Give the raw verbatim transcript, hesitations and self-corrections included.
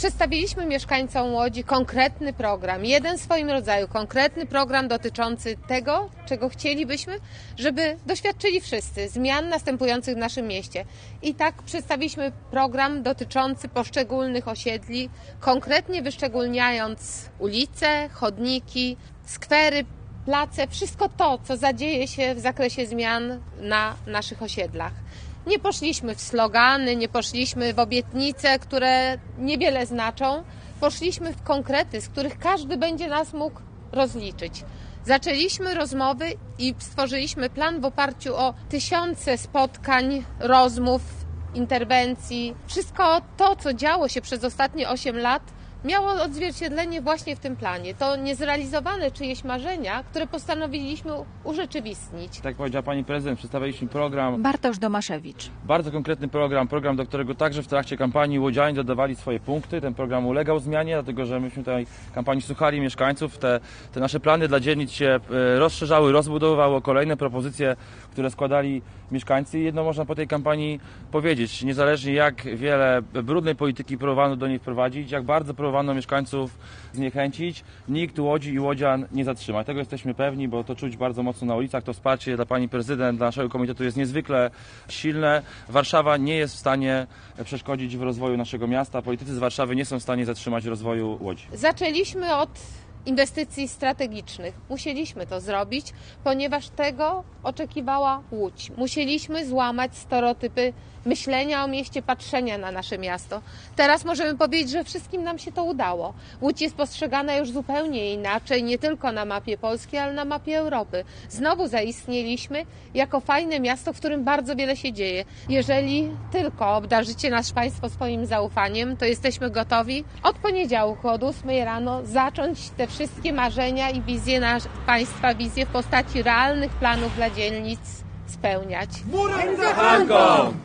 Przedstawiliśmy mieszkańcom Łodzi konkretny program, jeden w swoim rodzaju, konkretny program dotyczący tego, czego chcielibyśmy, żeby doświadczyli wszyscy zmian następujących w naszym mieście. I tak przedstawiliśmy program dotyczący poszczególnych osiedli, konkretnie wyszczególniając ulice, chodniki, skwery, place, wszystko to, co zadzieje się w zakresie zmian na naszych osiedlach. Nie poszliśmy w slogany, nie poszliśmy w obietnice, które niewiele znaczą. Poszliśmy w konkrety, z których każdy będzie nas mógł rozliczyć. Zaczęliśmy rozmowy i stworzyliśmy plan w oparciu o tysiące spotkań, rozmów, interwencji. Wszystko to, co działo się przez ostatnie osiem lat, miało odzwierciedlenie właśnie w tym planie. To niezrealizowane czyjeś marzenia, które postanowiliśmy urzeczywistnić. Tak jak powiedziała pani prezydent, przedstawiliśmy program. Bartosz Domaszewicz. Bardzo konkretny program, program, do którego także w trakcie kampanii łodzianie dodawali swoje punkty. Ten program ulegał zmianie, dlatego że myśmy tej kampanii słuchali mieszkańców. Te, te nasze plany dla dzielnic się rozszerzały, rozbudowywały o kolejne propozycje, które składali mieszkańcy. I jedno można po tej kampanii powiedzieć, niezależnie jak wiele brudnej polityki próbowano do niej wprowadzić, jak bardzo próbowano mieszkańców zniechęcić, nikt Łodzi i łodzian nie zatrzyma. Tego jesteśmy pewni, bo to czuć bardzo mocno na ulicach. To wsparcie dla pani prezydent, dla naszego komitetu jest niezwykle silne. Warszawa nie jest w stanie przeszkodzić w rozwoju naszego miasta. Politycy z Warszawy nie są w stanie zatrzymać rozwoju Łodzi. Zaczęliśmy od inwestycji strategicznych. Musieliśmy to zrobić, ponieważ tego oczekiwała Łódź. Musieliśmy złamać stereotypy myślenia o mieście, patrzenia na nasze miasto. Teraz możemy powiedzieć, że wszystkim nam się to udało. Łódź jest postrzegana już zupełnie inaczej, nie tylko na mapie Polski, ale na mapie Europy. Znowu zaistnieliśmy jako fajne miasto, w którym bardzo wiele się dzieje. Jeżeli tylko obdarzycie nas Państwo swoim zaufaniem, to jesteśmy gotowi od poniedziałku, od ósmej rano zacząć te wszystkie marzenia i wizje na Państwa, wizje w postaci realnych planów dla dzielnic spełniać. Murem za Hanką!